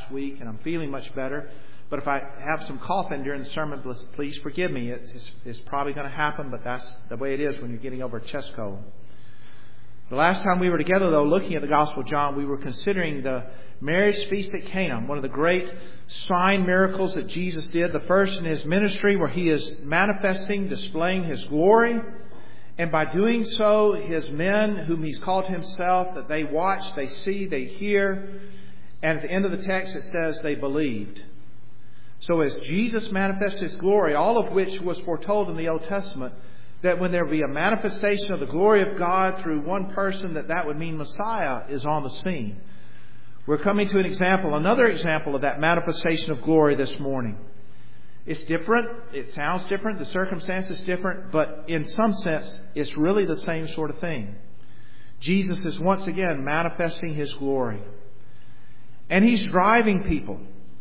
last week, and I'm feeling much better. But if I have some coughing during the sermon, please forgive me. It's probably going to happen, but that's the way it is when you're getting over a chest cold. The last time we were together, though, looking at the Gospel of John, we were considering the marriage feast at Cana, one of the great sign miracles that Jesus did, the first in His ministry, where He is manifesting, displaying His glory. And by doing so, His men, whom He's called Himself, that they watch, they see, they hear. And at the end of the text, it says they believed. So as Jesus manifests His glory, all of which was foretold in the Old Testament, that when there be a manifestation of the glory of God through one person, that would mean Messiah is on the scene. We're coming to another example of that manifestation of glory this morning. It's different. It sounds different. The circumstance is different. But in some sense, it's really the same sort of thing. Jesus is once again manifesting His glory. And He's driving people.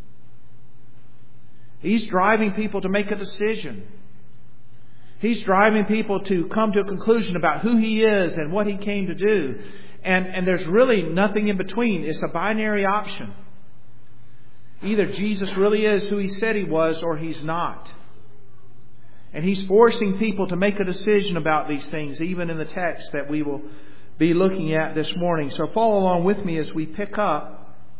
He's driving people to make a decision. He's driving people to come to a conclusion about who He is and what He came to do. And there's really nothing in between. It's a binary option. Either Jesus really is who He said He was, or He's not. And He's forcing people to make a decision about these things, even in the text that we will be looking at this morning. So follow along with me as we pick up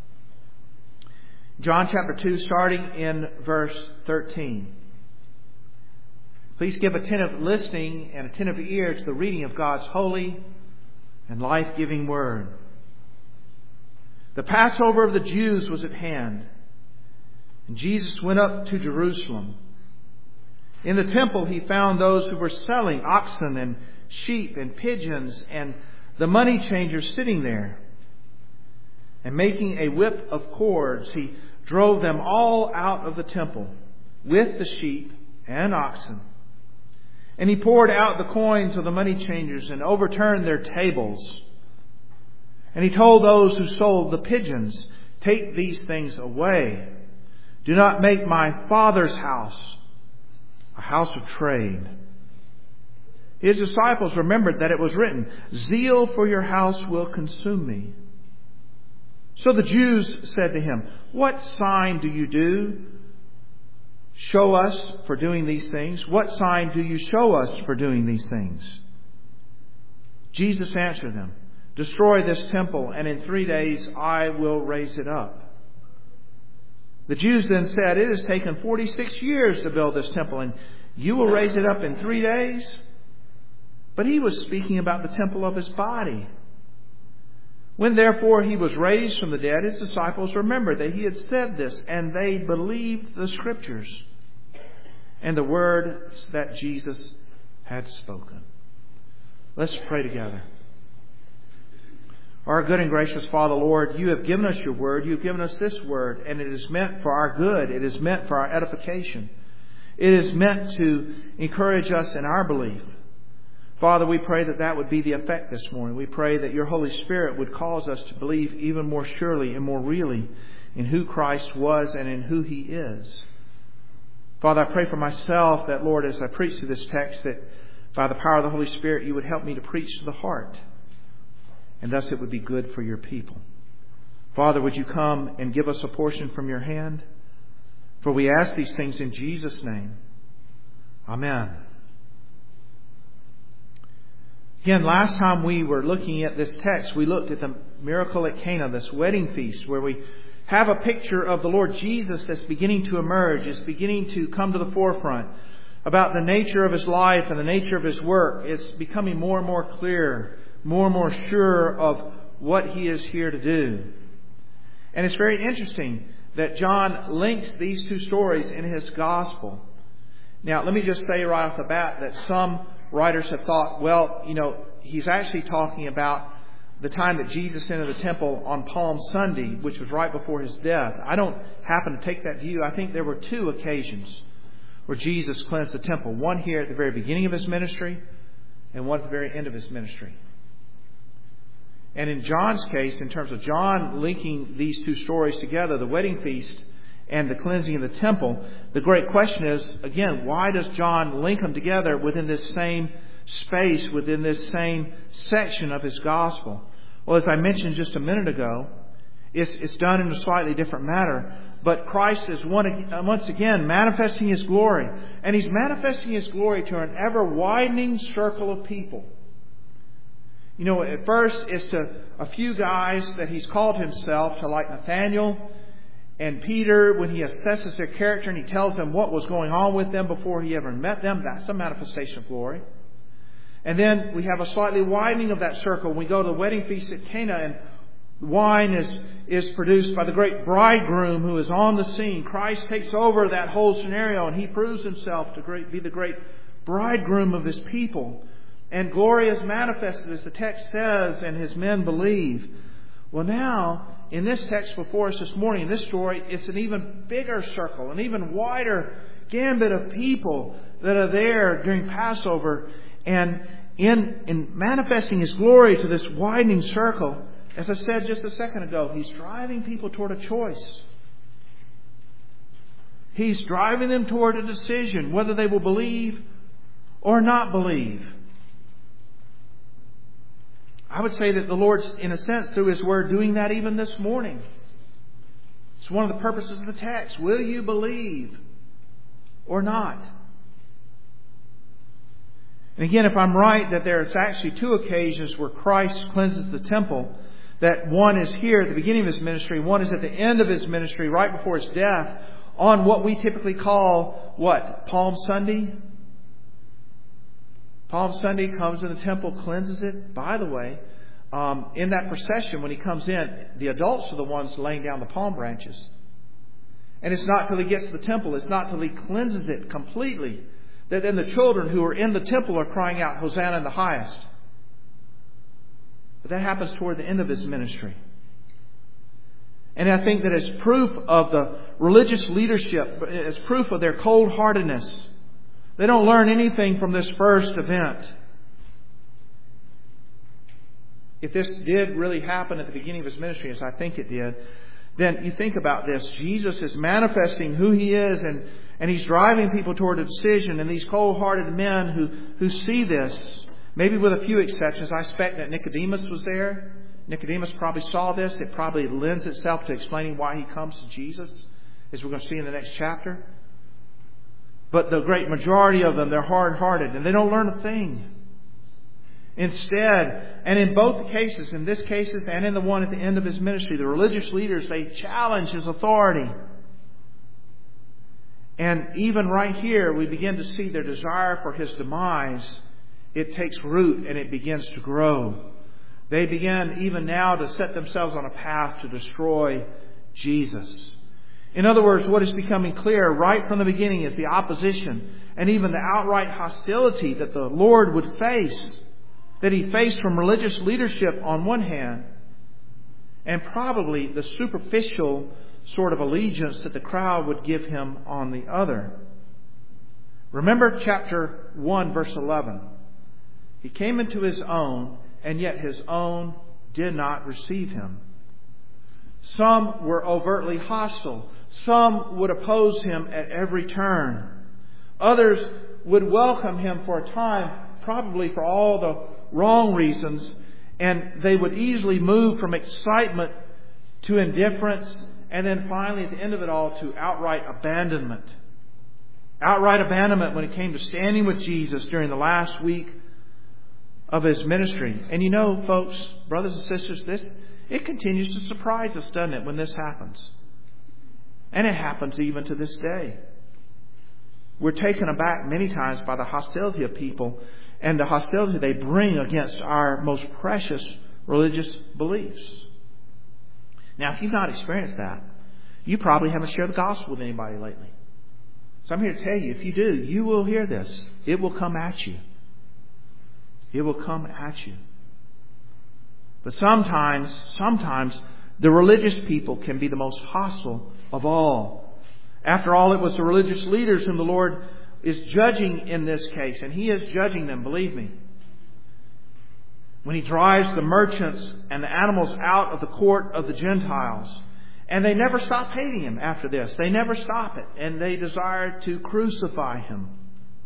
John chapter 2, starting in verse 13. Please give attentive listening and attentive ear to the reading of God's holy and life-giving Word. The Passover of the Jews was at hand, and Jesus went up to Jerusalem. In the temple He found those who were selling oxen and sheep and pigeons, and the money changers sitting there. And making a whip of cords, He drove them all out of the temple with the sheep and oxen. And He poured out the coins of the money changers and overturned their tables. And He told those who sold the pigeons, "Take these things away. Do not make my Father's house a house of trade." His disciples remembered that it was written, "Zeal for your house will consume me." So the Jews said to Him, "What sign do you do? Show us for doing these things. What sign do you show us for doing these things?" Jesus answered them, "Destroy this temple, and in 3 days I will raise it up." The Jews then said, "It has taken 46 years to build this temple, and you will raise it up in 3 days?" But He was speaking about the temple of His body. When therefore He was raised from the dead, His disciples remembered that He had said this, and they believed the Scriptures and the words that Jesus had spoken. Let's pray together. Our good and gracious Father, Lord, You have given us Your Word. You have given us this Word, and it is meant for our good. It is meant for our edification. It is meant to encourage us in our belief. Father, we pray that would be the effect this morning. We pray that Your Holy Spirit would cause us to believe even more surely and more really in who Christ was and in who He is. Father, I pray for myself that, Lord, as I preach through this text, that by the power of the Holy Spirit, You would help me to preach to the heart. And thus it would be good for Your people. Father, would You come and give us a portion from Your hand? For we ask these things in Jesus' name. Amen. Again, last time we were looking at this text, we looked at the miracle at Cana, this wedding feast, where we have a picture of the Lord Jesus that's beginning to emerge, is beginning to come to the forefront about the nature of His life and the nature of His work. It's becoming more and more clear, more and more sure of what He is here to do. And it's very interesting that John links these two stories in his gospel. Now, let me just say right off the bat that some writers have thought, well, he's actually talking about the time that Jesus entered the temple on Palm Sunday, which was right before His death. I don't happen to take that view. I think there were two occasions where Jesus cleansed the temple. One here at the very beginning of His ministry, and one at the very end of His ministry. And in John's case, in terms of John linking these two stories together, the wedding feast and the cleansing of the temple, the great question is, again, why does John link them together within this same space, within this same section of his gospel? Well, as I mentioned just a minute ago, It's done in a slightly different manner. But Christ is once again manifesting His glory. And He's manifesting His glory to an ever-widening circle of people. You know, at first it's to a few guys that He's called Himself, to like Nathaniel and Peter, when He assesses their character and He tells them what was going on with them before He ever met them. That's a manifestation of glory. And then we have a slightly widening of that circle. We go to the wedding feast at Cana, and wine is produced by the great bridegroom who is on the scene. Christ takes over that whole scenario, and He proves Himself to be the great bridegroom of His people. And glory is manifested, as the text says, and His men believe. Well, now, in this text before us this morning, in this story, it's an even bigger circle, an even wider gambit of people that are there during Passover. And in manifesting His glory to this widening circle, as I said just a second ago, He's driving people toward a choice. He's driving them toward a decision, whether they will believe or not believe. I would say that the Lord's, in a sense, through His Word, doing that even this morning. It's one of the purposes of the text. Will you believe or not? And again, if I'm right that there's actually two occasions where Christ cleanses the temple, that one is here at the beginning of His ministry, one is at the end of His ministry, right before His death, on what we typically call, what? Palm Sunday? Palm Sunday comes in the temple, cleanses it. By the way, in that procession, when He comes in, the adults are the ones laying down the palm branches. And it's not till He gets to the temple, it's not till He cleanses it completely, that then the children who are in the temple are crying out, Hosanna in the highest. But that happens toward the end of His ministry. And I think that as proof of the religious leadership, as proof of their cold-heartedness, they don't learn anything from this first event. If this did really happen at the beginning of His ministry, as I think it did, then you think about this. Jesus is manifesting who He is, and He's driving people toward a decision. And these cold-hearted men who see this, maybe with a few exceptions, I expect that Nicodemus was there. Nicodemus probably saw this. It probably lends itself to explaining why he comes to Jesus, as we're going to see in the next chapter. But the great majority of them, they're hard-hearted, and they don't learn a thing. Instead, and in both cases, in this cases and in the one at the end of His ministry, the religious leaders, they challenge His authority. And even right here, we begin to see their desire for His demise. It takes root and it begins to grow. They begin even now to set themselves on a path to destroy Jesus. In other words, what is becoming clear right from the beginning is the opposition and even the outright hostility that the Lord would face, that He faced from religious leadership on one hand, and probably the superficial sort of allegiance that the crowd would give Him on the other. Remember chapter 1, verse 11. He came into His own, and yet His own did not receive Him. Some were overtly hostile. Some would oppose Him at every turn. Others would welcome Him for a time, probably for all the wrong reasons, and they would easily move from excitement to indifference, and then finally at the end of it all to outright abandonment. Outright abandonment when it came to standing with Jesus during the last week of His ministry. And you know, folks, brothers and sisters, it continues to surprise us, doesn't it, when this happens? And it happens even to this day. We're taken aback many times by the hostility of people and the hostility they bring against our most precious religious beliefs. Now, if you've not experienced that, you probably haven't shared the gospel with anybody lately. So I'm here to tell you, if you do, you will hear this. It will come at you. It will come at you. But sometimes the religious people can be the most hostile of all. After all, it was the religious leaders whom the Lord is judging in this case. And He is judging them, believe me. When He drives the merchants and the animals out of the court of the Gentiles. And they never stop hating Him after this. They never stop it. And they desire to crucify Him.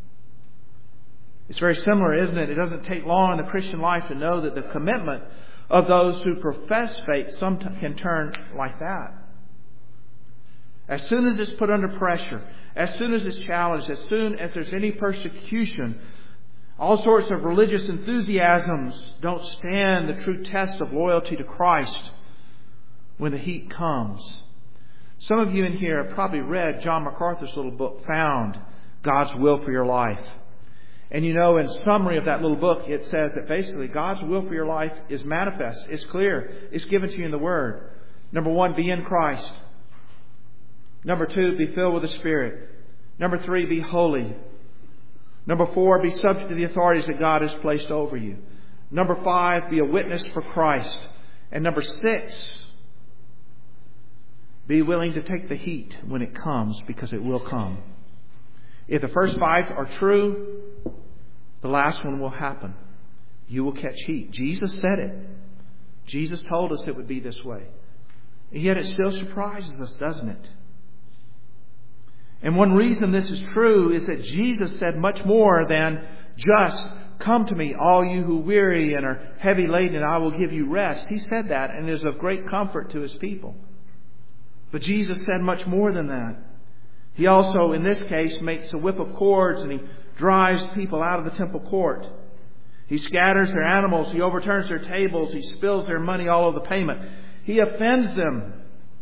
It's very similar, isn't it? It doesn't take long in the Christian life to know that the commitment of those who profess faith can turn like that. As soon as it's put under pressure, as soon as it's challenged, as soon as there's any persecution, all sorts of religious enthusiasms don't stand the true test of loyalty to Christ when the heat comes. Some of you in here have probably read John MacArthur's little book, Found, God's Will for Your Life. And you know, in summary of that little book, it says that basically God's will for your life is manifest, it's clear, it's given to you in the Word. Number 1, be in Christ. Number 2, be filled with the Spirit. Number 3, be holy. Number 4, be subject to the authorities that God has placed over you. Number 5, be a witness for Christ. And number 6, be willing to take the heat when it comes, because it will come. If the first 5 are true, the last one will happen. You will catch heat. Jesus said it. Jesus told us it would be this way. And yet it still surprises us, doesn't it? And one reason this is true is that Jesus said much more than just, come to me, all you who weary and are heavy laden, and I will give you rest. He said that, and it is of great comfort to His people. But Jesus said much more than that. He also, in this case, makes a whip of cords, and He drives people out of the temple court. He scatters their animals. He overturns their tables. He spills their money all over the pavement. He offends them.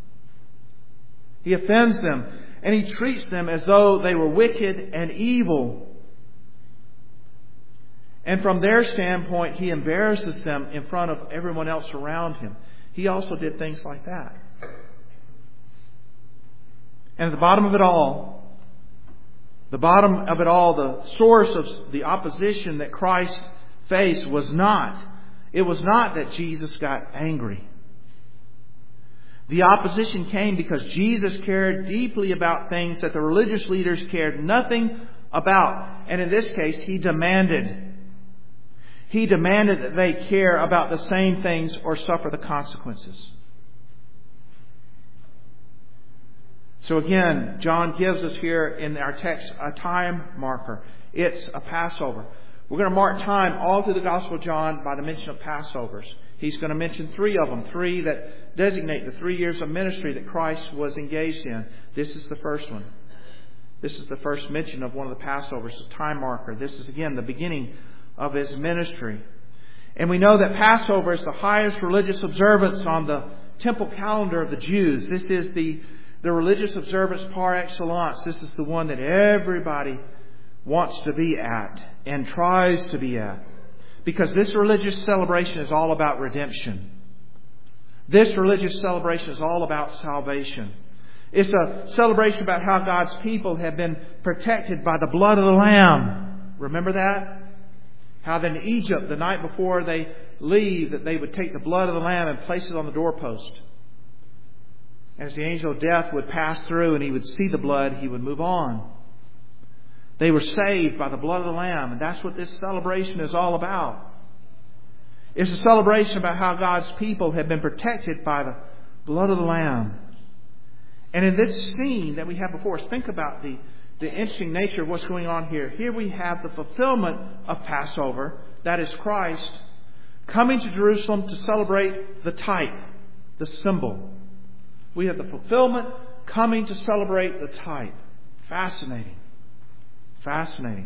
He offends them. And He treats them as though they were wicked and evil. And from their standpoint, He embarrasses them in front of everyone else around Him. He also did things like that. And at the bottom of it all, the source of the opposition that Christ faced was not that Jesus got angry. The opposition came because Jesus cared deeply about things that the religious leaders cared nothing about. And in this case, He demanded that they care about the same things or suffer the consequences. So again, John gives us here in our text a time marker. It's a Passover. We're going to mark time all through the Gospel of John by the mention of Passovers. He's going to mention 3 of them, 3 that designate the 3 years of ministry that Christ was engaged in. This is the first one. This is the first mention of one of the Passovers, a time marker. This is again the beginning of His ministry. And we know that Passover is the highest religious observance on the temple calendar of the Jews. This is the religious observance par excellence. This is the one that everybody wants to be at and tries to be at. Because this religious celebration is all about redemption. This religious celebration is all about salvation. It's a celebration about how God's people have been protected by the blood of the Lamb. Remember that? How in Egypt, the night before they leave, that they would take the blood of the Lamb and place it on the doorpost. As the angel of death would pass through and he would see the blood, he would move on. They were saved by the blood of the Lamb, and that's what this celebration is all about. It's a celebration about how God's people have been protected by the blood of the Lamb. And in this scene that we have before us, think about the interesting nature of what's going on here. Here we have the fulfillment of Passover, that is Christ, coming to Jerusalem to celebrate the type, the symbol. We have the fulfillment coming to celebrate the type. Fascinating. Fascinating.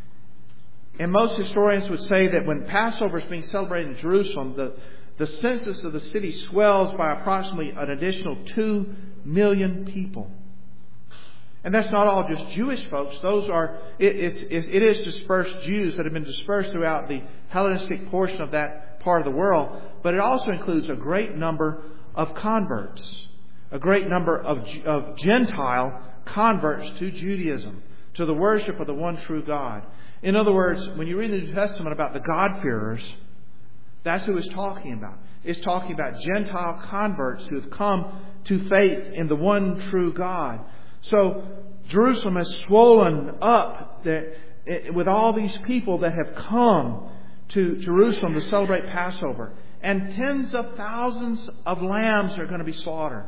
And most historians would say that when Passover is being celebrated in Jerusalem, the census of the city swells by approximately an additional 2 million people. And that's not all just Jewish folks. It is dispersed Jews that have been dispersed throughout the Hellenistic portion of that part of the world. But it also includes a great number of converts. A great number of Gentile converts to Judaism, to the worship of the one true God. In other words, when you read the New Testament about the God-fearers, that's who it's talking about. It's talking about Gentile converts who have come to faith in the one true God. So Jerusalem has swollen up with all these people that have come to Jerusalem to celebrate Passover. And tens of thousands of lambs are going to be slaughtered.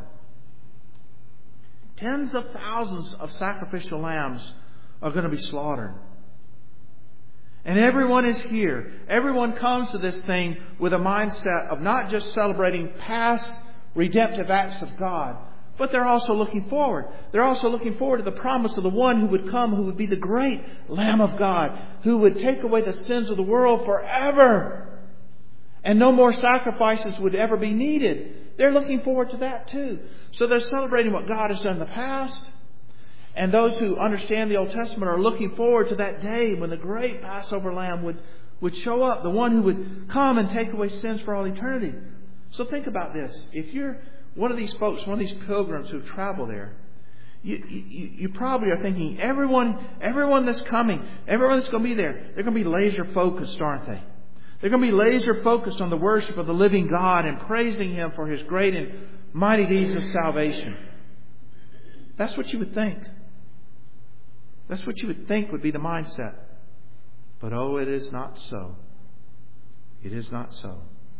Tens of thousands of sacrificial lambs are going to be slaughtered. And everyone is here. Everyone comes to this thing with a mindset of not just celebrating past redemptive acts of God, but they're also looking forward. They're also looking forward to the promise of the one who would come, who would be the great Lamb of God, who would take away the sins of the world forever. And no more sacrifices would ever be needed. They're looking forward to that too. So they're celebrating what God has done in the past. And those who understand the Old Testament are looking forward to that day when the great Passover Lamb would show up, the one who would come and take away sins for all eternity. So think about this. If you're one of these folks, one of these pilgrims who travel there, you probably are thinking, everyone that's coming, everyone that's going to be there, they're going to be laser focused, aren't they? They're going to be laser focused on the worship of the living God and praising Him for His great and mighty deeds of salvation. That's what you would think. That's what you would think would be the mindset. But oh, it is not so. It is not so.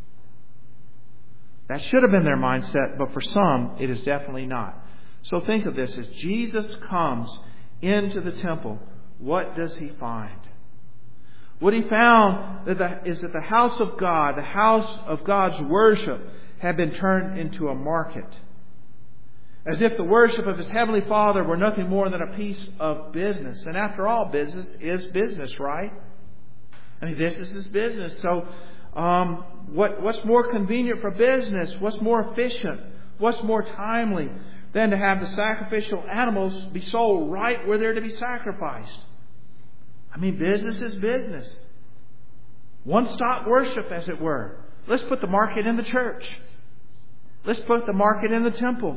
That should have been their mindset, but for some, it is definitely not. So think of this. As Jesus comes into the temple, what does He find? What He found is that the house of God, the house of God's worship, had been turned into a market. As if the worship of His Heavenly Father were nothing more than a piece of business. And after all, business is business, right? I mean, business is business. So what's more convenient for business? What's more efficient? What's more timely than to have the sacrificial animals be sold right where they're to be sacrificed? I mean, business is business. One-stop worship, as it were. Let's put the market in the church. Let's put the market in the temple.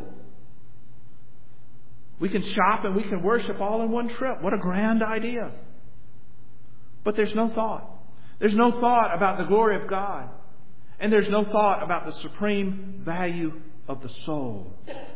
We can shop and we can worship all in one trip. What a grand idea. But there's no thought. There's no thought about the glory of God. And there's no thought about the supreme value of the soul.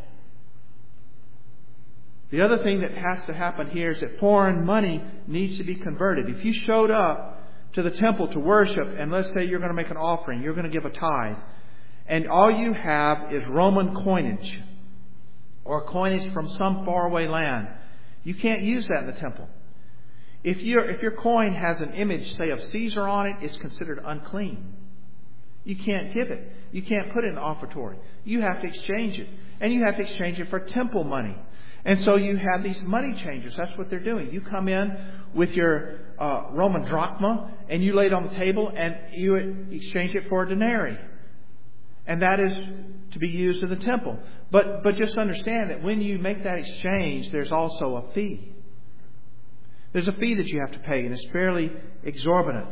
The other thing that has to happen here is that foreign money needs to be converted. If you showed up to the temple to worship, and let's say you're going to make an offering, you're going to give a tithe, and all you have is Roman coinage, or coinage from some faraway land, you can't use that in the temple. If your coin has an image, say, of Caesar on it, it's considered unclean. You can't give it. You can't put it in the offertory. You have to exchange it. And you have to exchange it for temple money. And so you have these money changers. That's what they're doing. You come in with your Roman drachma and you lay it on the table and you exchange it for a denarii. And that is to be used in the temple. But just understand that when you make that exchange, there's also a fee. There's a fee that you have to pay, and it's fairly exorbitant.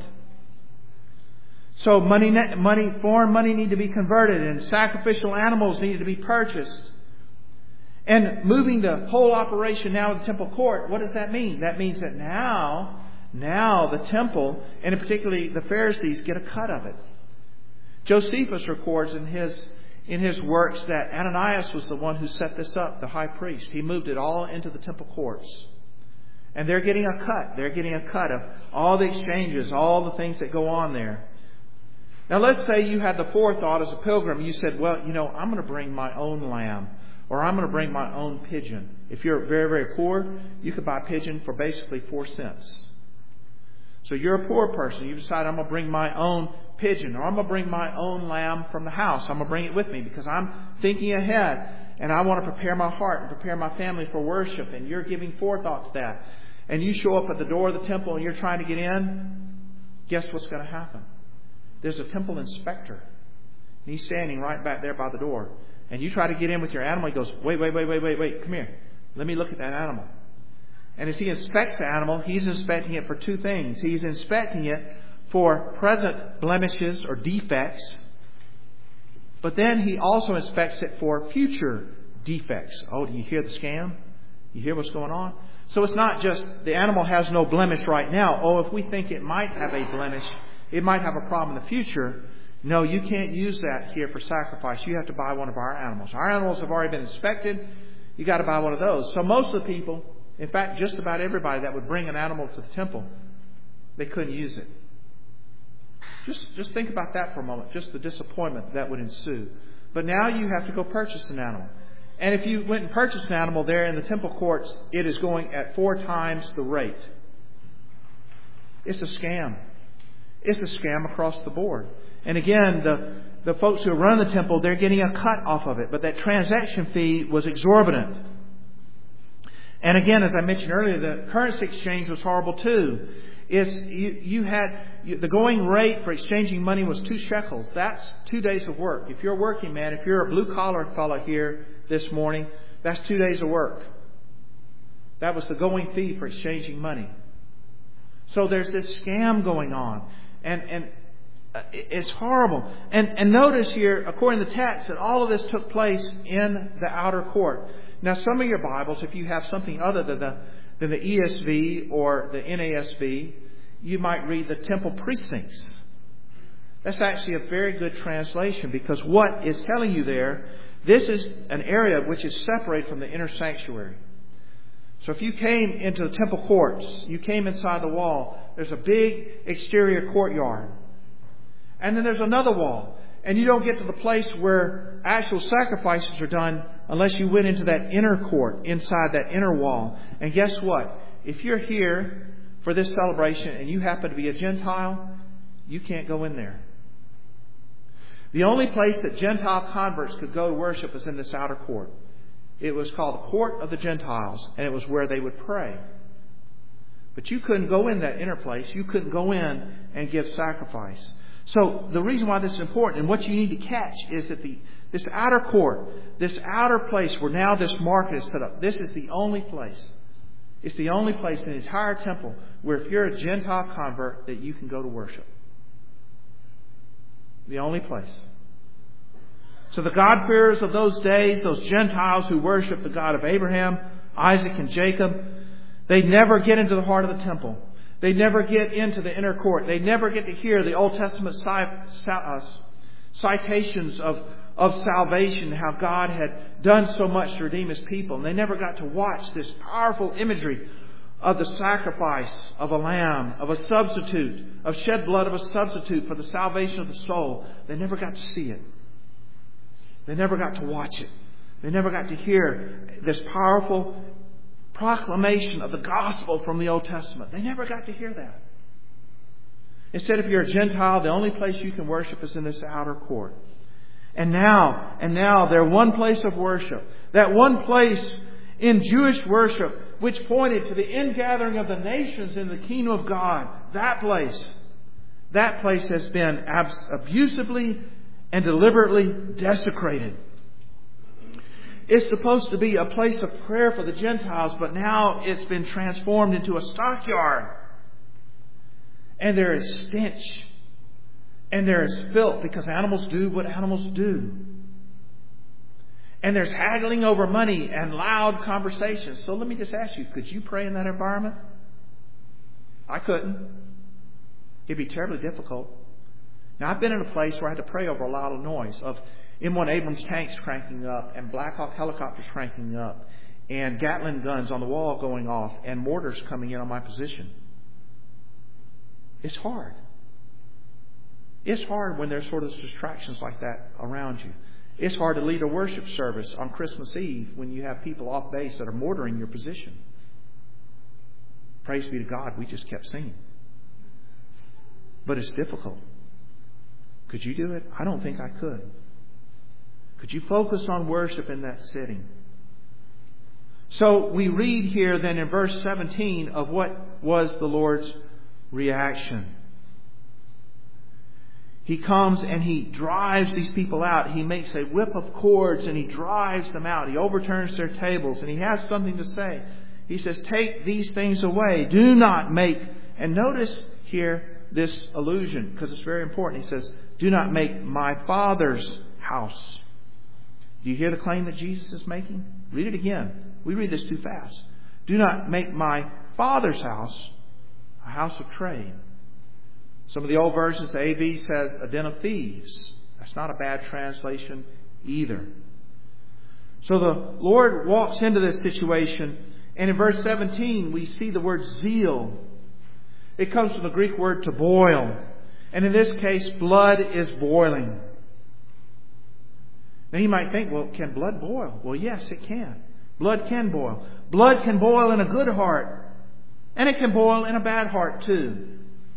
So foreign money need to be converted, and sacrificial animals needed to be purchased. And moving the whole operation now to the temple court, what does that mean? That means that now the temple, and particularly the Pharisees, get a cut of it. Josephus records in his works that Ananias was the one who set this up, the high priest. He moved it all into the temple courts. And they're getting a cut. They're getting a cut of all the exchanges, all the things that go on there. Now let's say you had the forethought as a pilgrim. You said, well, I'm going to bring my own lamb. Or I'm going to bring my own pigeon. If you're very, very poor, you could buy a pigeon for basically 4 cents. So you're a poor person. You decide, I'm going to bring my own pigeon. Or I'm going to bring my own lamb from the house. I'm going to bring it with me because I'm thinking ahead. And I want to prepare my heart and prepare my family for worship. And you're giving forethought to that. And you show up at the door of the temple and you're trying to get in. Guess what's going to happen? There's a temple inspector. And he's standing right back there by the door. And you try to get in with your animal. He goes, wait, come here. Let me look at that animal. And as he inspects the animal, he's inspecting it for 2 things. He's inspecting it for present blemishes or defects. But then he also inspects it for future defects. Oh, do you hear the scam? You hear what's going on? So it's not just the animal has no blemish right now. Oh, if we think it might have a blemish, it might have a problem in the future. No, you can't use that here for sacrifice. You have to buy one of our animals. Our animals have already been inspected. You got to buy one of those. So most of the people, in fact, just about everybody that would bring an animal to the temple, they couldn't use it. Just think about that for a moment. Just the disappointment that would ensue. But now you have to go purchase an animal. And if you went and purchased an animal there in the temple courts, it is going at 4 times the rate. It's a scam. It's a scam across the board. And again, the folks who run the temple, they're getting a cut off of it. But that transaction fee was exorbitant. And again, as I mentioned earlier, the currency exchange was horrible too. The going rate for exchanging money was 2 shekels. That's 2 days of work. If you're a working man, if you're a blue-collar fellow here this morning, that's 2 days of work. That was the going fee for exchanging money. So there's this scam going on. And it's horrible. And notice here, according to the text, that all of this took place in the outer court. Now, some of your Bibles, if you have something other than the ESV or the NASB, you might read the temple precincts. That's actually a very good translation, because what is telling you there, this is an area which is separated from the inner sanctuary. So if you came into the temple courts, you came inside the wall, there's a big exterior courtyard. And then there's another wall. And you don't get to the place where actual sacrifices are done unless you went into that inner court, inside that inner wall. And guess what? If you're here for this celebration and you happen to be a Gentile, you can't go in there. The only place that Gentile converts could go to worship was in this outer court. It was called the Court of the Gentiles, and it was where they would pray. But you couldn't go in that inner place. You couldn't go in and give sacrifice. So the reason why this is important, and what you need to catch, is that this outer court, this outer place where now this market is set up, this is the only place. It's the only place in the entire temple where if you're a Gentile convert that you can go to worship. The only place. So the God-fearers of those days, those Gentiles who worship the God of Abraham, Isaac, and Jacob, they never get into the heart of the temple. They never get into the inner court. They never get to hear the Old Testament citations of salvation, how God had done so much to redeem His people. And they never got to watch this powerful imagery of the sacrifice of a lamb, of a substitute, of shed blood of a substitute for the salvation of the soul. They never got to see it. They never got to watch it. They never got to hear this powerful proclamation of the gospel from the Old Testament. They never got to hear that. Instead, if you're a Gentile, the only place you can worship is in this outer court. And now their one place of worship, that one place in Jewish worship which pointed to the ingathering of the nations in the kingdom of God, that place has been abusively and deliberately desecrated. It's supposed to be a place of prayer for the Gentiles, but now it's been transformed into a stockyard. And there is stench. And there is filth, because animals do what animals do. And there's haggling over money and loud conversations. So let me just ask you, could you pray in that environment? I couldn't. It'd be terribly difficult. Now, I've been in a place where I had to pray over a lot of noise of M1 Abrams tanks cranking up, and Black Hawk helicopters cranking up, and Gatling guns on the wall going off, and mortars coming in on my position. It's hard. It's hard when there's sort of distractions like that around you. It's hard to lead a worship service on Christmas Eve when you have people off base that are mortaring your position. Praise be to God, we just kept singing. But it's difficult. Could you do it? I don't think I could. Could you focus on worship in that setting? So we read here then in verse 17 of what was the Lord's reaction. He comes and He drives these people out. He makes a whip of cords and He drives them out. He overturns their tables and He has something to say. He says, take these things away. Do not make. And notice here this allusion, because it's very important. He says, do not make my Father's house. Do you hear the claim that Jesus is making? Read it again. We read this too fast. Do not make my Father's house a house of trade. Some of the old versions, the AV says a den of thieves. That's not a bad translation either. So the Lord walks into this situation, and in verse 17 we see the word zeal. It comes from the Greek word to boil. And in this case, blood is boiling. Now you might think, well, can blood boil? Well, yes, it can. Blood can boil. Blood can boil in a good heart. And it can boil in a bad heart too.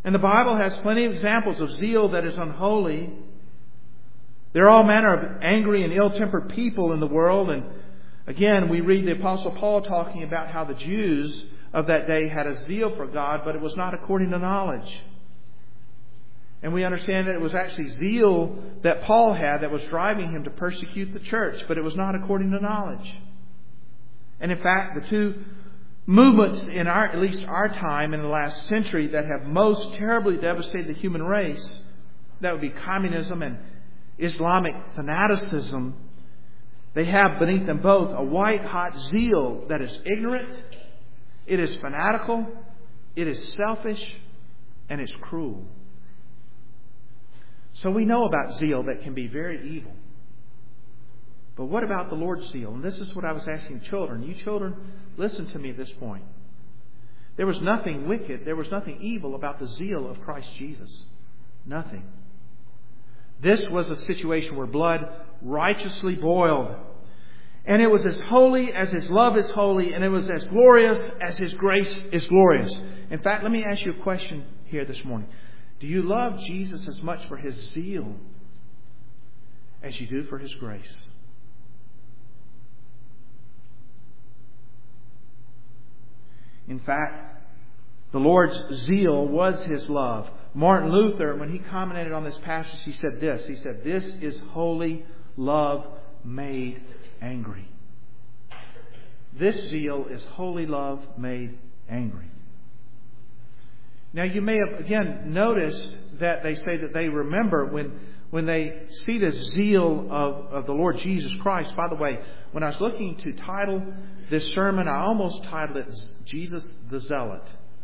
And the Bible has plenty of examples of zeal that is unholy. There are all manner of angry and ill-tempered people in the world. And again, we read the Apostle Paul talking about how the Jews of that day had a zeal for God, but it was not according to knowledge. And we understand that it was actually zeal that Paul had that was driving him to persecute the church, but it was not according to knowledge. And in fact, the two movements in at least our time in the last century that have most terribly devastated the human race, that would be communism and Islamic fanaticism, they have beneath them both a white-hot zeal that is ignorant, it is fanatical, it is selfish, and it's cruel. So we know about zeal that can be very evil. But what about the Lord's zeal? And this is what I was asking children. You children, listen to me at this point. There was nothing wicked, there was nothing evil about the zeal of Christ Jesus. Nothing. This was a situation where blood righteously boiled. And it was as holy as His love is holy, and it was as glorious as His grace is glorious. In fact, let me ask you a question here this morning. Do you love Jesus as much for His zeal as you do for His grace? In fact, the Lord's zeal was His love. Martin Luther, when he commented on this passage, he said this. He said, "This is holy love made angry." This zeal is holy love made angry. Now you may have, again, noticed that they say that they remember when they see the zeal of the Lord Jesus Christ. By the way, when I was looking to title this sermon, I almost titled it Jesus the Zealot.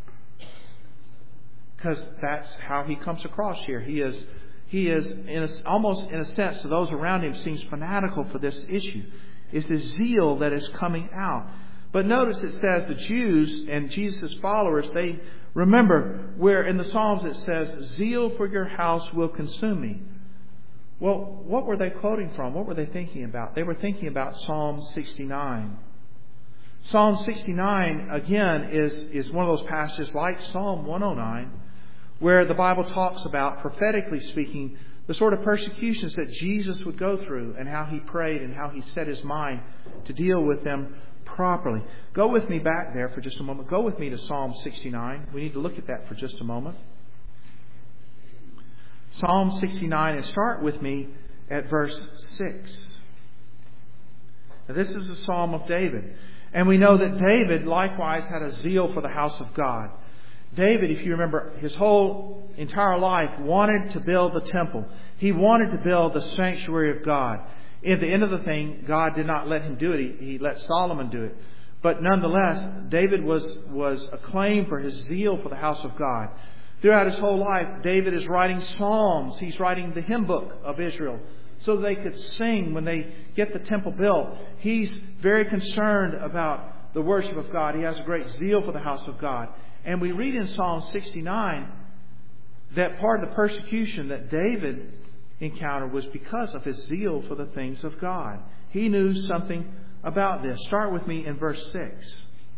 Because that's how He comes across here. He is almost in a sense to those around Him seems fanatical for this issue. It's His zeal that is coming out. But notice it says the Jews and Jesus' followers, they remember where in the Psalms it says, "Zeal for your house will consume me." Well, what were they quoting from? What were they thinking about? They were thinking about Psalm 69. Psalm 69, again, is one of those passages like Psalm 109, where the Bible talks about, prophetically speaking, the sort of persecutions that Jesus would go through and how He prayed and how He set His mind to deal with them properly. Go with me back there for just a moment. Go with me to Psalm 69. We need to look at that for just a moment. Psalm 69, and start with me at verse 6. Now, this is a psalm of David. And we know that David likewise had a zeal for the house of God. David, if you remember, his whole entire life wanted to build the temple. He wanted to build the sanctuary of God. At the end of the thing, God did not let him do it. He let Solomon do it. But nonetheless, David was acclaimed for his zeal for the house of God. Throughout his whole life, David is writing psalms. He's writing the hymn book of Israel so they could sing when they get the temple built. He's very concerned about the worship of God. He has a great zeal for the house of God. And we read in Psalm 69 that part of the persecution that David encountered was because of his zeal for the things of God. He knew something about this. Start with me in verse 6.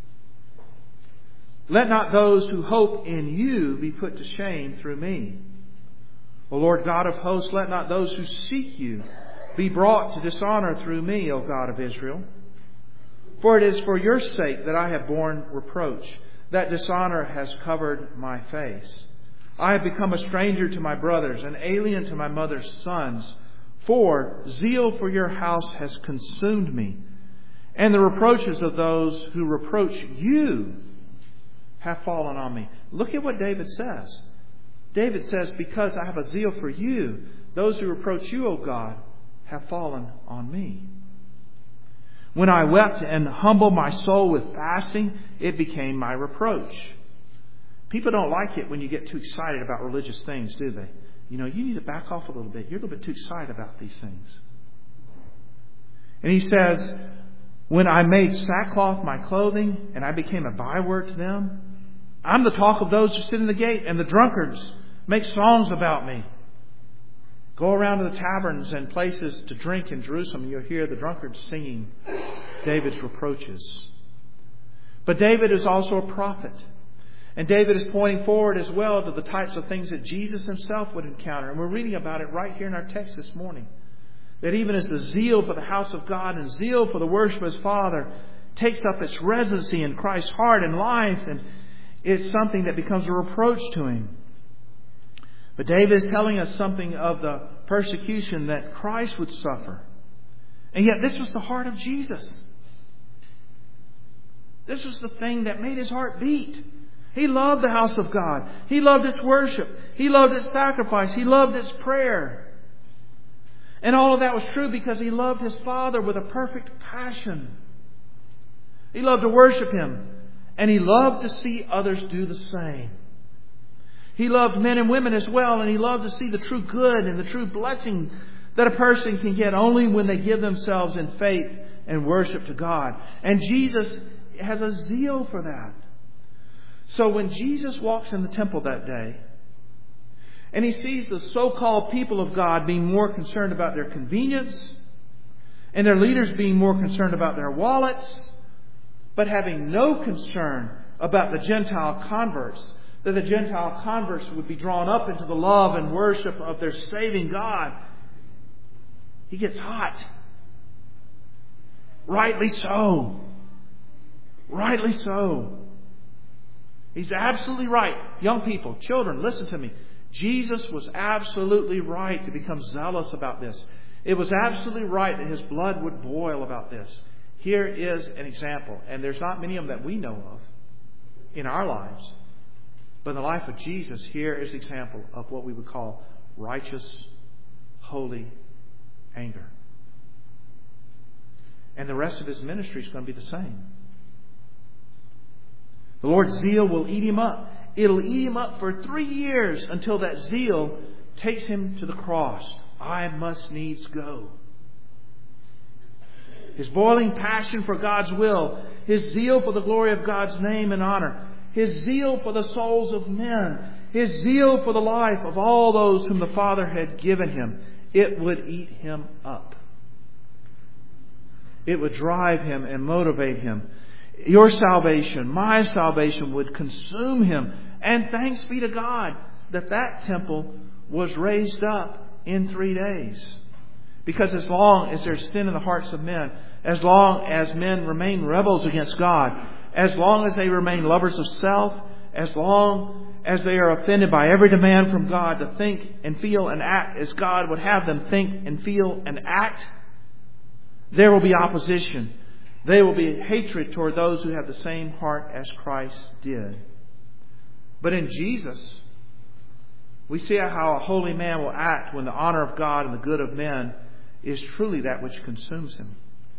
"Let not those who hope in you be put to shame through me. O Lord God of hosts, let not those who seek you be brought to dishonor through me, O God of Israel. For it is for your sake that I have borne reproach, that dishonor has covered my face. I have become a stranger to my brothers, an alien to my mother's sons. For zeal for your house has consumed me, and the reproaches of those who reproach you have fallen on me." Look at what David says. David says, "Because I have a zeal for you, those who reproach you, O God, have fallen on me. When I wept and humbled my soul with fasting, it became my reproach." People don't like it when you get too excited about religious things, do they? You need to back off a little bit. You're a little bit too excited about these things. And he says, "When I made sackcloth my clothing and I became a byword to them, I'm the talk of those who sit in the gate, and the drunkards make songs about me." Go around to the taverns and places to drink in Jerusalem, and you'll hear the drunkards singing David's reproaches. But David is also a prophet. And David is pointing forward as well to the types of things that Jesus Himself would encounter. And we're reading about it right here in our text this morning. That even as the zeal for the house of God and zeal for the worship of His Father takes up its residency in Christ's heart and life, and it's something that becomes a reproach to Him. But David is telling us something of the persecution that Christ would suffer. And yet this was the heart of Jesus. This was the thing that made His heart beat. He loved the house of God. He loved its worship. He loved its sacrifice. He loved its prayer. And all of that was true because He loved His Father with a perfect passion. He loved to worship Him. And He loved to see others do the same. He loved men and women as well. And He loved to see the true good and the true blessing that a person can get only when they give themselves in faith and worship to God. And Jesus has a zeal for that. So when Jesus walks in the temple that day, and He sees the so-called people of God being more concerned about their convenience, and their leaders being more concerned about their wallets, but having no concern about the Gentile converts, that the Gentile converts would be drawn up into the love and worship of their saving God, He gets hot. Rightly so. Rightly so. He's absolutely right. Young people, children, listen to me. Jesus was absolutely right to become zealous about this. It was absolutely right that His blood would boil about this. Here is an example. And there's not many of them that we know of in our lives. But in the life of Jesus, here is an example of what we would call righteous, holy anger. And the rest of His ministry is going to be the same. The Lord's zeal will eat Him up. It'll eat Him up for 3 years until that zeal takes Him to the cross. I must needs go. His boiling passion for God's will, His zeal for the glory of God's name and honor, His zeal for the souls of men, His zeal for the life of all those whom the Father had given Him, it would eat Him up. It would drive Him and motivate Him. Your salvation, my salvation would consume Him. And thanks be to God that that temple was raised up in 3 days. Because as long as there's sin in the hearts of men, as long as men remain rebels against God, as long as they remain lovers of self, as long as they are offended by every demand from God to think and feel and act as God would have them think and feel and act, there will be opposition. There will be hatred toward those who have the same heart as Christ did. But in Jesus, we see how a holy man will act when the honor of God and the good of men is truly that which consumes him.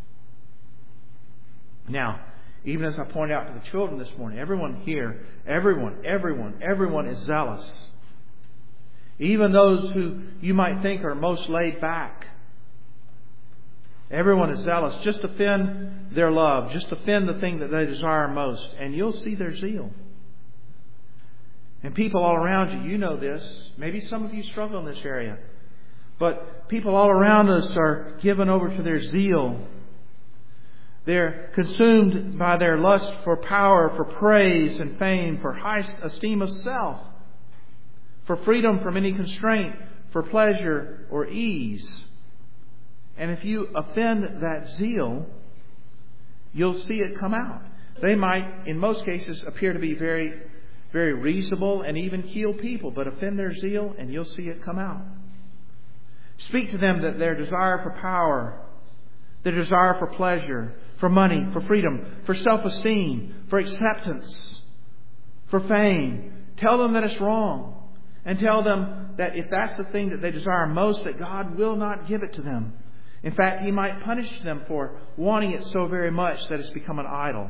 Now, even as I pointed out to the children this morning, everyone here, everyone is zealous. Even those who you might think are most laid back. Everyone is zealous. Just defend their love. Just defend the thing that they desire most. And you'll see their zeal. And people all around you, you know this. Maybe some of you struggle in this area. But people all around us are given over to their zeal. They're consumed by their lust for power, for praise and fame, for high esteem of self, for freedom from any constraint, for pleasure or ease. And if you offend that zeal, you'll see it come out. They might, in most cases, appear to be very, very reasonable and even keel people, but offend their zeal and you'll see it come out. Speak to them that their desire for power, their desire for pleasure, for money, for freedom, for self-esteem, for acceptance, for fame. Tell them that it's wrong. And tell them that if that's the thing that they desire most, that God will not give it to them. In fact, He might punish them for wanting it so very much that it's become an idol.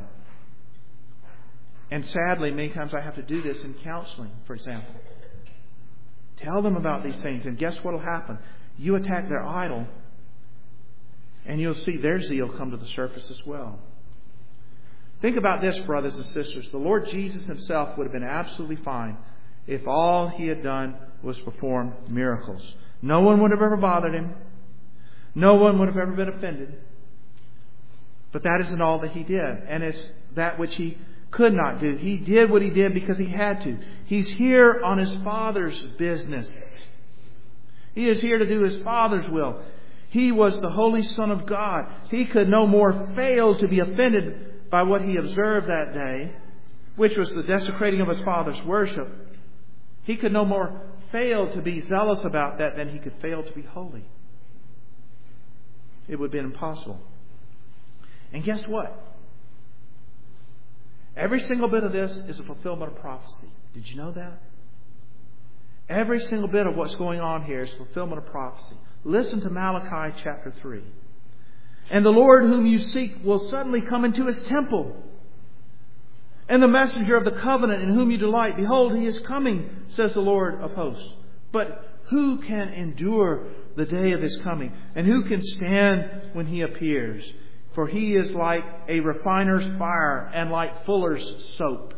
And sadly, many times I have to do this in counseling, for example. Tell them about these things, and guess what will happen? You attack their idol, and you'll see their zeal come to the surface as well. Think about this, brothers and sisters. The Lord Jesus Himself would have been absolutely fine if all He had done was perform miracles. No one would have ever bothered Him. No one would have ever been offended. But that isn't all that He did. And it's that which He could not do. He did what He did because He had to. He's here on His Father's business. He is here to do His Father's will. He was the Holy Son of God. He could no more fail to be offended by what He observed that day, which was the desecrating of His Father's worship. He could no more fail to be zealous about that than He could fail to be holy. It would have been impossible. And guess what? Every single bit of this is a fulfillment of prophecy. Did you know that? Every single bit of what's going on here is fulfillment of prophecy. Listen to Malachi chapter 3. And the Lord whom you seek will suddenly come into His temple. And the messenger of the covenant in whom you delight, behold, He is coming, says the Lord of hosts. But who can endure the day of His coming? And who can stand when He appears? For He is like a refiner's fire and like fuller's soap.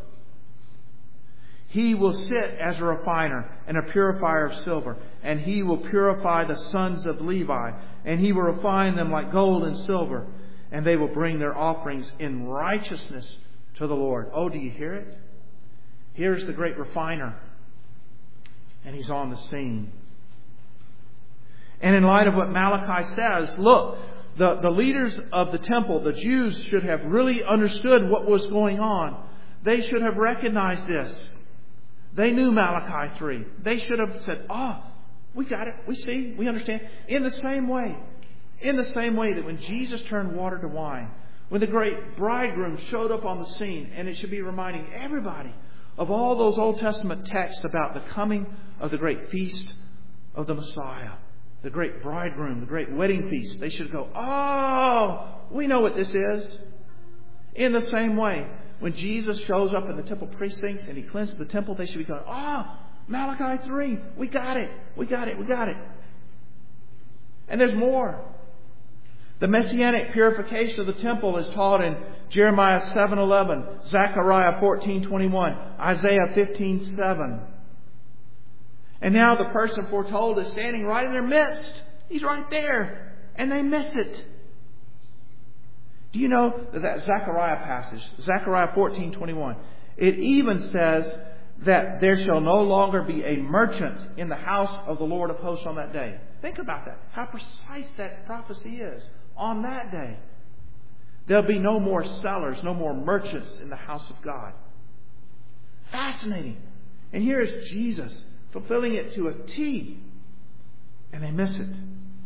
He will sit as a refiner and a purifier of silver. And He will purify the sons of Levi. And He will refine them like gold and silver. And they will bring their offerings in righteousness to the Lord. Oh, do you hear it? Here's the great refiner. And He's on the scene. And in light of what Malachi says, look, the leaders of the temple, the Jews, should have really understood what was going on. They should have recognized this. They knew Malachi 3. They should have said, we got it. We see. We understand. In the same way that when Jesus turned water to wine, when the great bridegroom showed up on the scene, and it should be reminding everybody of all those Old Testament texts about the coming of the great feast of the Messiah. The great bridegroom, the great wedding feast. They should go, we know what this is. In the same way, when Jesus shows up in the temple precincts and He cleanses the temple, they should be going, Malachi 3, we got it. We got it. We got it. And there's more. The messianic purification of the temple is taught in Jeremiah 7:11, Zechariah 14:21, Isaiah 15:7. And now the person foretold is standing right in their midst. He's right there. And they miss it. Do you know that Zechariah passage, Zechariah 14:21, it even says that there shall no longer be a merchant in the house of the Lord of hosts on that day. Think about that. How precise that prophecy is. On that day, there'll be no more sellers, no more merchants in the house of God. Fascinating. And here is Jesus fulfilling it to a T. And they miss it.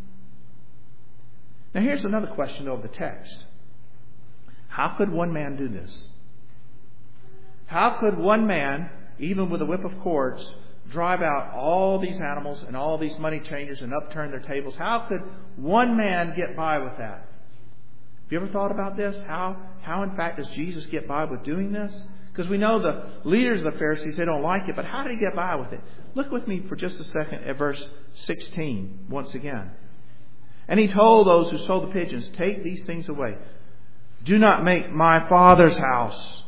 Now here's another question of the text. How could one man do this? How could one man, even with a whip of cords, drive out all these animals and all these money changers and upturn their tables? How could one man get by with that? Have you ever thought about this? How in fact does Jesus get by with doing this? Because we know the leaders of the Pharisees, they don't like it, but how did He get by with it? Look with me for just a second at verse 16 once again. And He told those who sold the pigeons, take these things away. Do not make my Father's house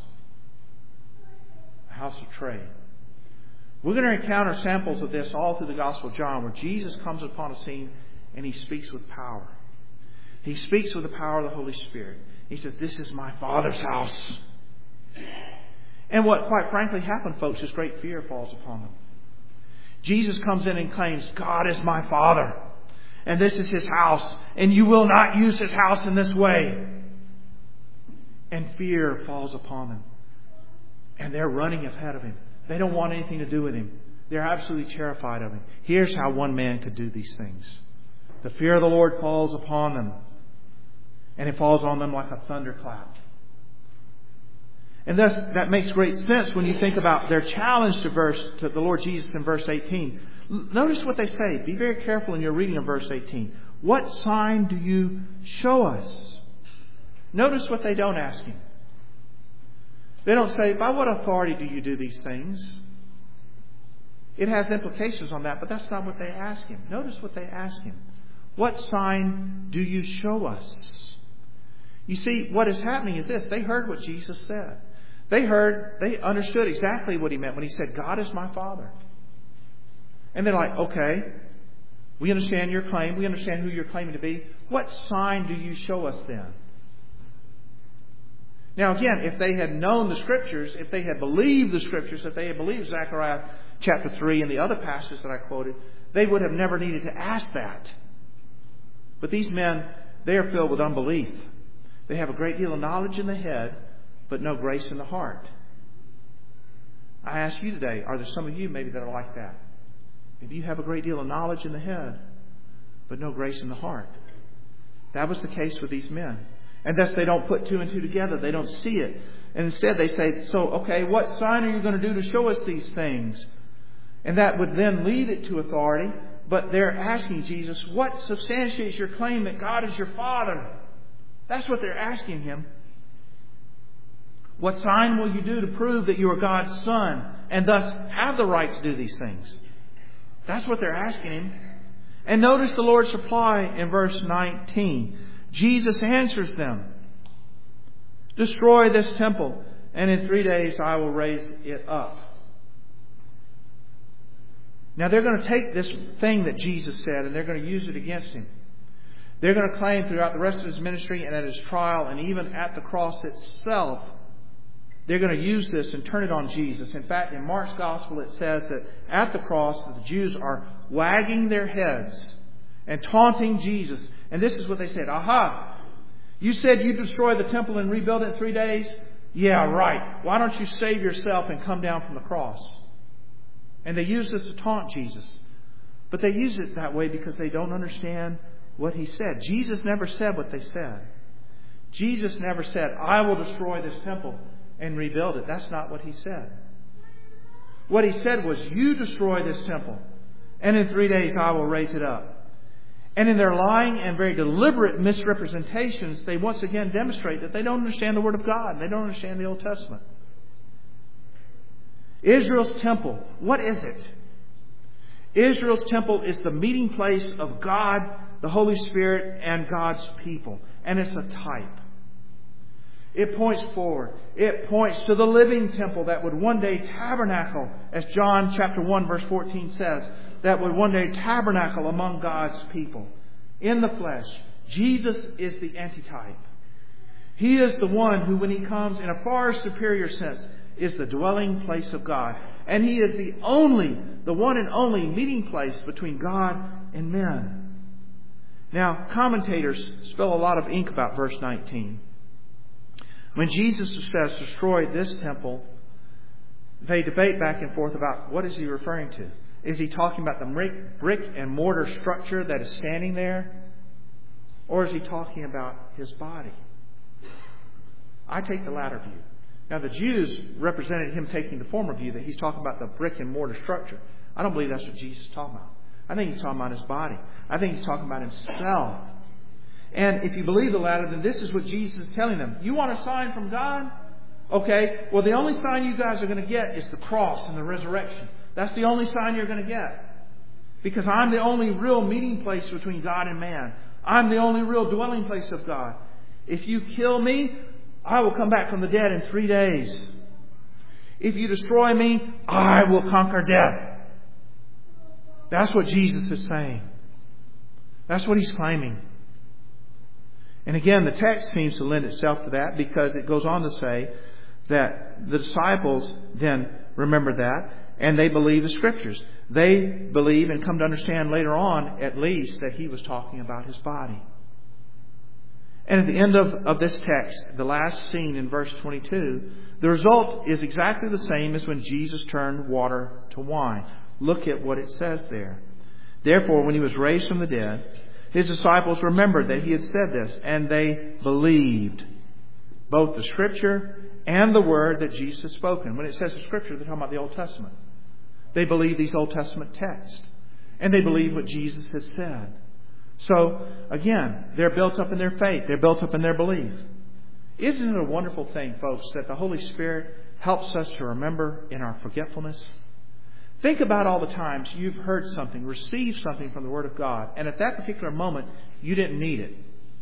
a house of trade. We're going to encounter samples of this all through the Gospel of John, where Jesus comes upon a scene and He speaks with power. He speaks with the power of the Holy Spirit. He says, this is my Father's house. And what quite frankly happened, folks, is great fear falls upon them. Jesus comes in and claims, God is my Father, and this is His house, and you will not use His house in this way. And fear falls upon them. And they're running ahead of Him. They don't want anything to do with Him. They're absolutely terrified of Him. Here's how one man could do these things. The fear of the Lord falls upon them. And it falls on them like a thunderclap. And thus, that makes great sense when you think about their challenge to the Lord Jesus in verse 18. Notice what they say. Be very careful in your reading of verse 18. What sign do you show us? Notice what they don't ask Him. They don't say, by what authority do you do these things? It has implications on that, but that's not what they ask Him. Notice what they ask Him. What sign do you show us? You see, what is happening is this. They heard what Jesus said. They understood exactly what He meant when He said, God is my Father. And they're like, okay, we understand your claim. We understand who you're claiming to be. What sign do you show us then? Now again, if they had known the Scriptures, if they had believed the Scriptures, if they had believed Zechariah chapter 3 and the other passages that I quoted, they would have never needed to ask that. But these men, they are filled with unbelief. They have a great deal of knowledge in the head, but no grace in the heart. I ask you today, are there some of you maybe that are like that? Maybe you have a great deal of knowledge in the head, but no grace in the heart. That was the case with these men. And thus they don't put two and two together. They don't see it. And instead they say, so, okay, what sign are you going to do to show us these things? And that would then lead it to authority. But they're asking Jesus, what substantiates your claim that God is your Father? That's what they're asking Him. What sign will you do to prove that you are God's Son and thus have the right to do these things? That's what they're asking Him. And notice the Lord's reply in verse 19. Jesus answers them, destroy this temple, and in 3 days I will raise it up. Now they're going to take this thing that Jesus said and they're going to use it against Him. They're going to claim throughout the rest of His ministry and at His trial and even at the cross itself, they're going to use this and turn it on Jesus. In fact, in Mark's Gospel it says that at the cross the Jews are wagging their heads and taunting Jesus. And this is what they said. Aha! You said you'd destroy the temple and rebuild it in 3 days? Yeah, right. Why don't you save yourself and come down from the cross? And they use this to taunt Jesus. But they use it that way because they don't understand what He said. Jesus never said what they said. Jesus never said, I will destroy this temple and rebuild it. That's not what He said. What He said was, you destroy this temple, and in 3 days I will raise it up. And in their lying and very deliberate misrepresentations, they once again demonstrate that they don't understand the Word of God. They don't understand the Old Testament. Israel's temple, what is it? Israel's temple is the meeting place of God, the Holy Spirit, and God's people. And it's a type. It points forward. It points to the living temple that would one day tabernacle, as John chapter 1 verse 14 says, that would one day tabernacle among God's people in the flesh. Jesus is the antitype. He is the one who, when He comes in a far superior sense, is the dwelling place of God. And He is the one and only meeting place between God and men. Now, commentators spill a lot of ink about verse 19. When Jesus says, destroy this temple, they debate back and forth about what is He referring to. Is He talking about the brick and mortar structure that is standing there? Or is He talking about His body? I take the latter view. Now the Jews represented Him taking the former view that He's talking about the brick and mortar structure. I don't believe that's what Jesus is talking about. I think He's talking about His body. I think He's talking about Himself. And if you believe the latter, then this is what Jesus is telling them. You want a sign from God? Okay, well the only sign you guys are going to get is the cross and the resurrection. That's the only sign you're going to get. Because I'm the only real meeting place between God and man. I'm the only real dwelling place of God. If you kill me, I will come back from the dead in 3 days. If you destroy me, I will conquer death. That's what Jesus is saying. That's what He's claiming. And again, the text seems to lend itself to that because it goes on to say that the disciples then remember that and they believe the Scriptures. They believe and come to understand later on, at least, that He was talking about His body. And at the end of this text, the last scene in verse 22, the result is exactly the same as when Jesus turned water to wine. Look at what it says there. Therefore, when He was raised from the dead, His disciples remembered that He had said this, and they believed both the Scripture and the word that Jesus has spoken. When it says the Scripture, they're talking about the Old Testament. They believe these Old Testament texts. And they believe what Jesus has said. So, again, they're built up in their faith. They're built up in their belief. Isn't it a wonderful thing, folks, that the Holy Spirit helps us to remember in our forgetfulness? Think about all the times you've heard something, received something from the Word of God, and at that particular moment, you didn't need it.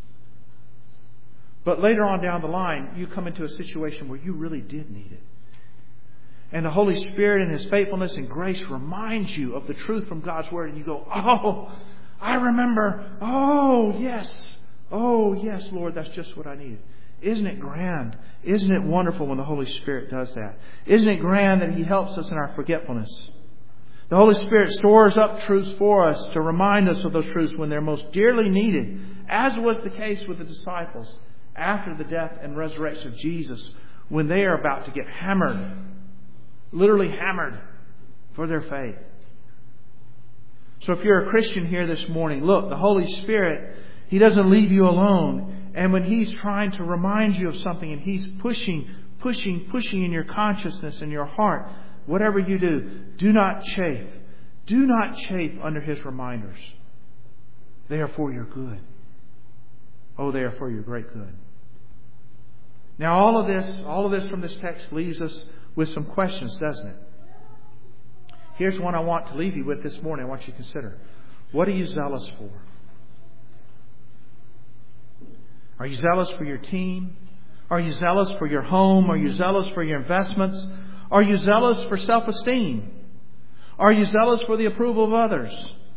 But later on down the line, you come into a situation where you really did need it. And the Holy Spirit in His faithfulness and grace reminds you of the truth from God's Word, and you go, oh, I remember. Oh, yes, Lord, that's just what I needed. Isn't it grand? Isn't it wonderful when the Holy Spirit does that? Isn't it grand that He helps us in our forgetfulness? The Holy Spirit stores up truths for us to remind us of those truths when they're most dearly needed, as was the case with the disciples after the death and resurrection of Jesus, when they are about to get hammered, literally hammered, for their faith. So if you're a Christian here this morning, look, the Holy Spirit, He doesn't leave you alone. And when He's trying to remind you of something and He's pushing in your consciousness and your heart, whatever you do not chafe. Do not chafe under His reminders. They are for your good. Oh, they are for your great good. Now all of this from this text leaves us with some questions, doesn't it? Here's one I want to leave you with this morning. I want you to consider. What are you zealous for? Are you zealous for your team? Are you zealous for your home? Are you zealous for your investments? Are you zealous for self-esteem? Are you zealous for the approval of others?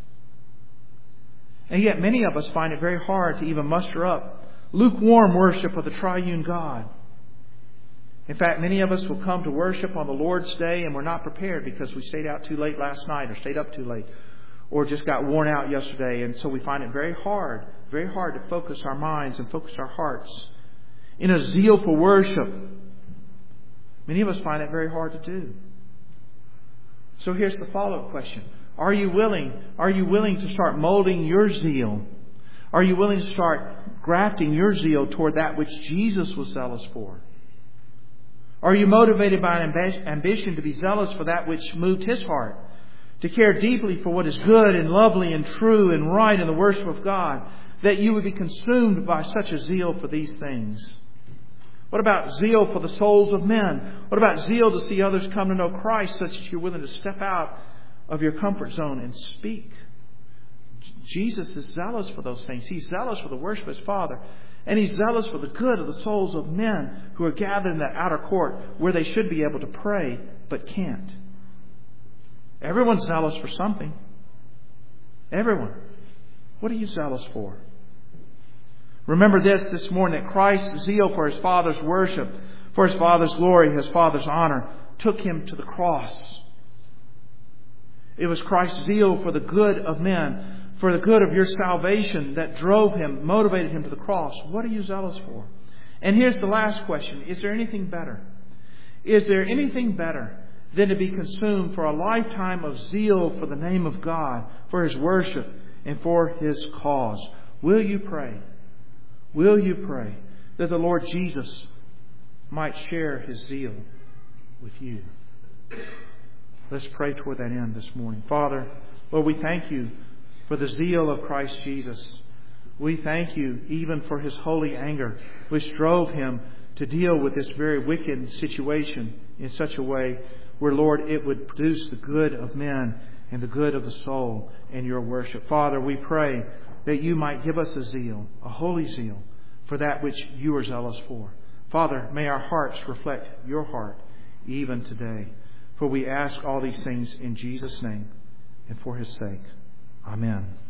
And yet many of us find it very hard to even muster up lukewarm worship of the triune God. In fact, many of us will come to worship on the Lord's Day and we're not prepared because we stayed out too late last night or stayed up too late or just got worn out yesterday. And so we find it very hard to focus our minds and focus our hearts in a zeal for worship. Many of us find it very hard to do. So here's the follow-up question. Are you willing to start molding your zeal? Are you willing to start grafting your zeal toward that which Jesus was zealous for? Are you motivated by an ambition to be zealous for that which moved His heart? To care deeply for what is good and lovely and true and right in the worship of God, that you would be consumed by such a zeal for these things? What about zeal for the souls of men? What about zeal to see others come to know Christ such that you're willing to step out of your comfort zone and speak? Jesus is zealous for those things. He's zealous for the worship of His Father. And He's zealous for the good of the souls of men who are gathered in that outer court where they should be able to pray but can't. Everyone's zealous for something. Everyone. What are you zealous for? Remember this morning, that Christ's zeal for His Father's worship, for His Father's glory, His Father's honor, took Him to the cross. It was Christ's zeal for the good of men, for the good of your salvation, that drove Him, motivated Him to the cross. What are you zealous for? And here's the last question. Is there anything better? Is there anything better than to be consumed for a lifetime of zeal for the name of God, for His worship, and for His cause? Will you pray? Will you pray that the Lord Jesus might share His zeal with you? Let's pray toward that end this morning. Father, Lord, we thank You for the zeal of Christ Jesus. We thank You even for His holy anger, which drove Him to deal with this very wicked situation in such a way where, Lord, it would produce the good of men and the good of the soul in Your worship. Father, we pray that You might give us a zeal, a holy zeal, for that which You are zealous for. Father, may our hearts reflect Your heart even today. For we ask all these things in Jesus' name and for His sake. Amen.